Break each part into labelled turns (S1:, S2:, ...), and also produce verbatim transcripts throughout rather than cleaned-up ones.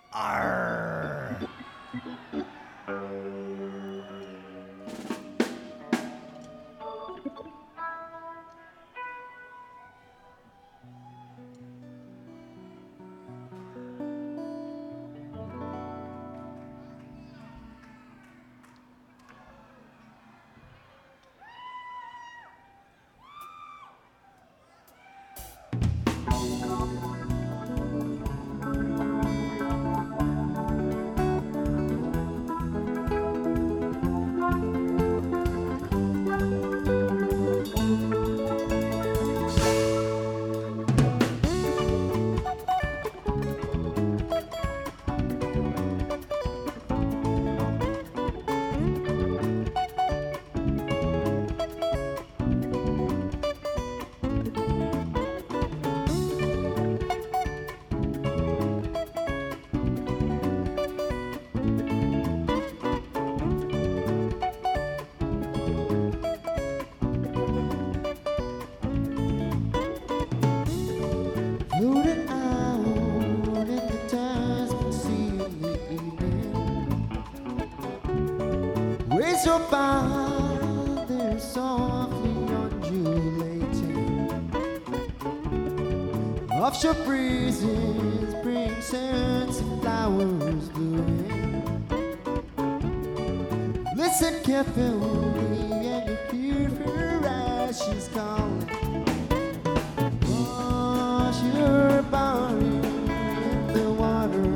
S1: Arr.
S2: Floating out in the tasman sea in the evening. Waves are by, they're softly undulating. Offshore breezes bring scents of flowers blooming. Listen carefully and you hear her as she's calling. Your body in the water,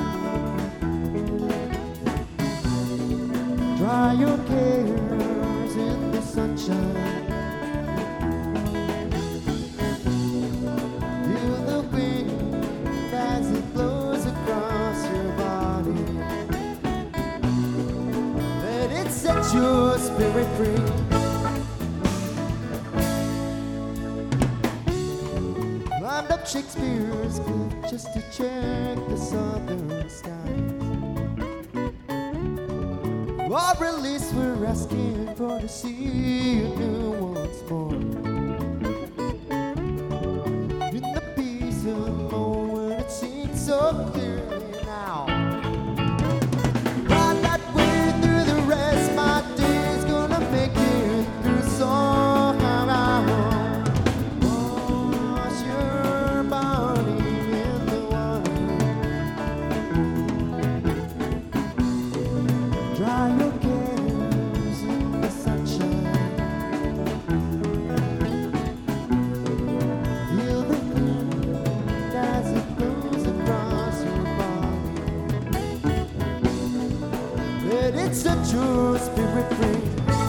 S2: dry your cares in the sunshine. Feel the wind as it blows across your body. Let it set your spirit free. Climbed up Shakespeare's cliff just to check the southern skies. For release, we're asking for to see you new once more. In the peace of the moment, it seems so clearly now. Ride that way through the rest, my day's gonna make it through somehow. Dry your cares in the sunshine. Feel the wind as it blows across your body. Let it set your spirit free.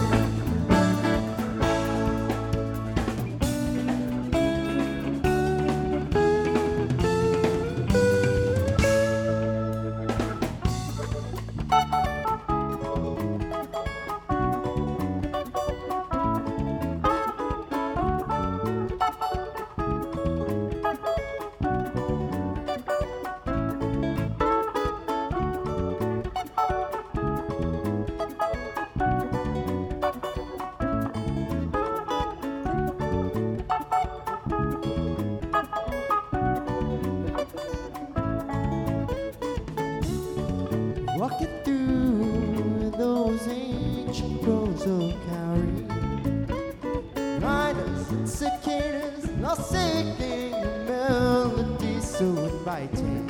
S2: Walking through those ancient groves of Cowrie, riders and cicadas, all singing a melody so inviting.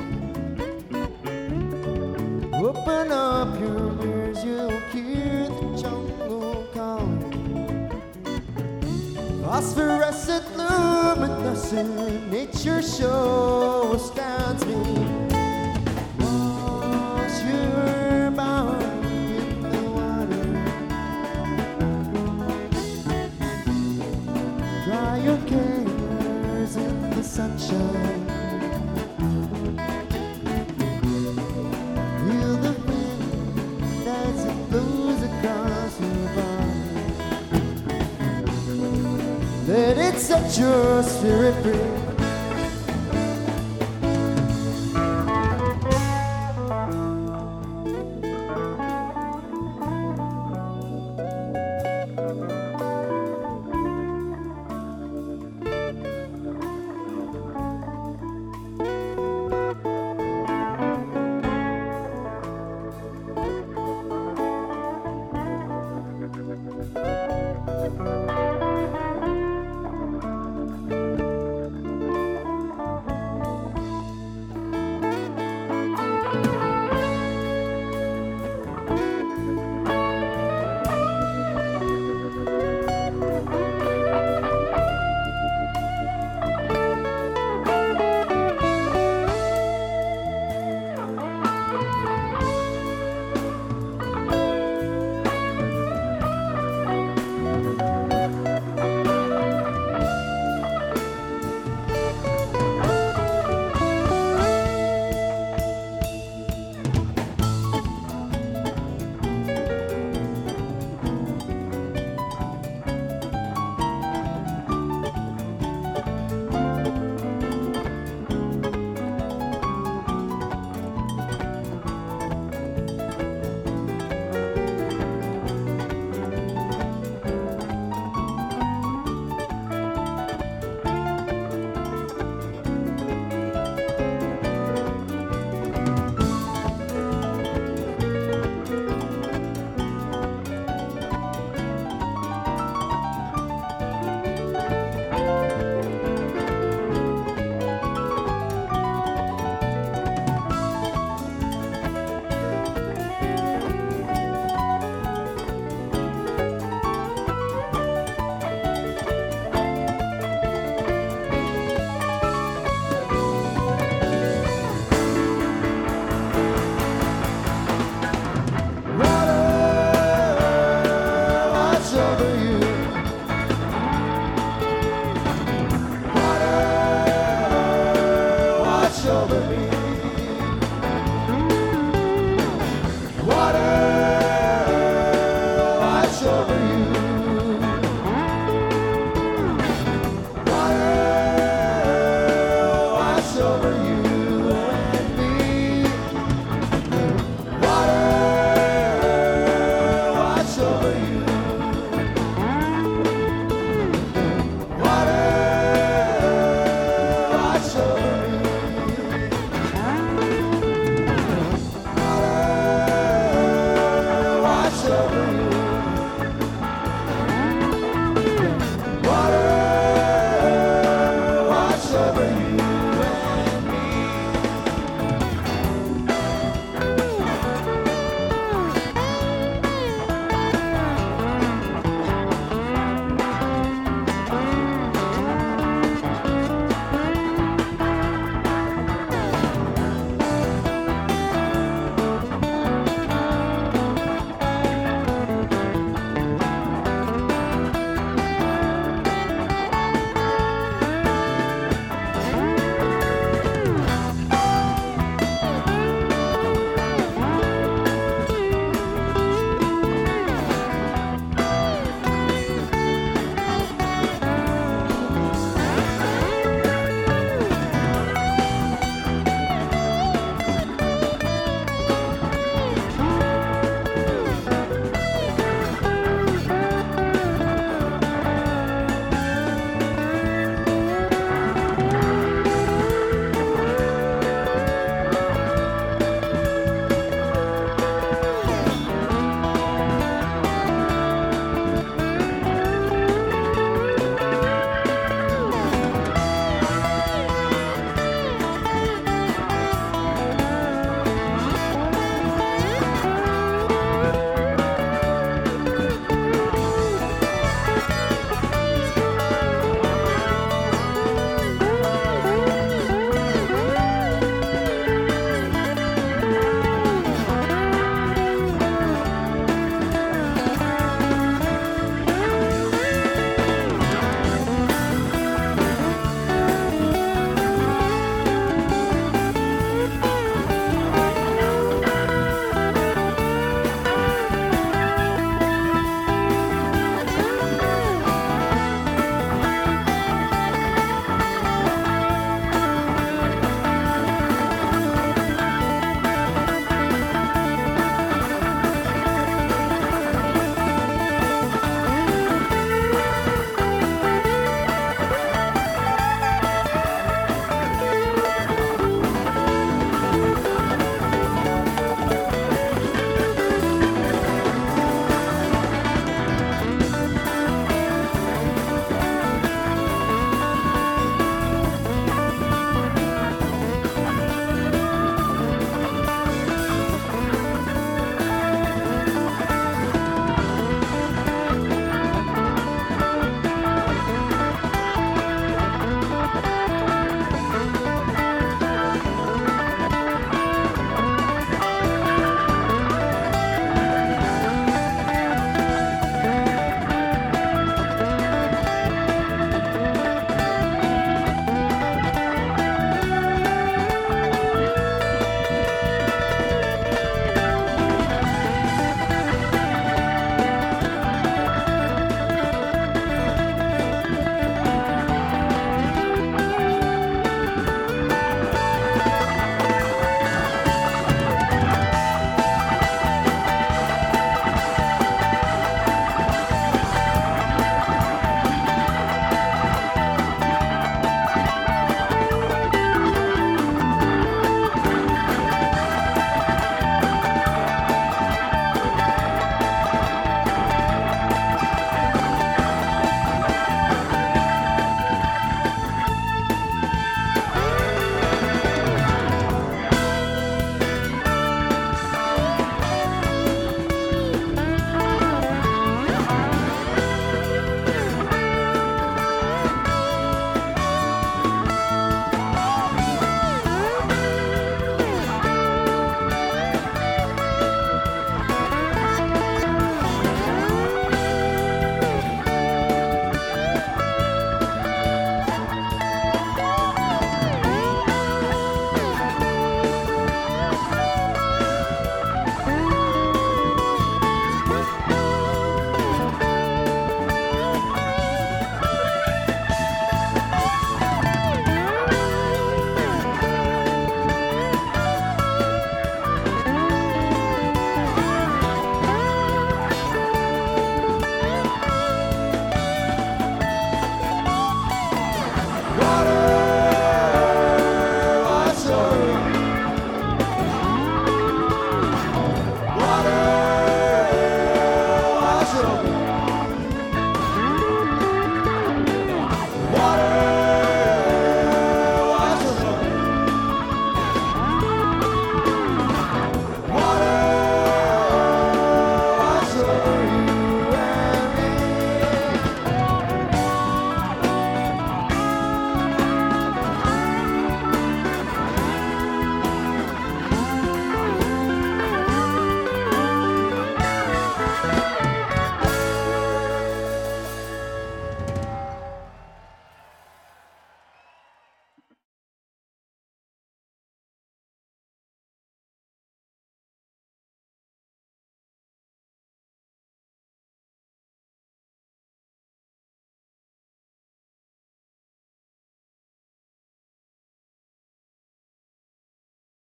S2: Open up your ears, you'll hear the jungle calling. Phosphorescent luminescent nature show astounds me. Your body in the water, dry your cares in the sunshine. Feel the wind as it blows across your body. Let it set your spirit free.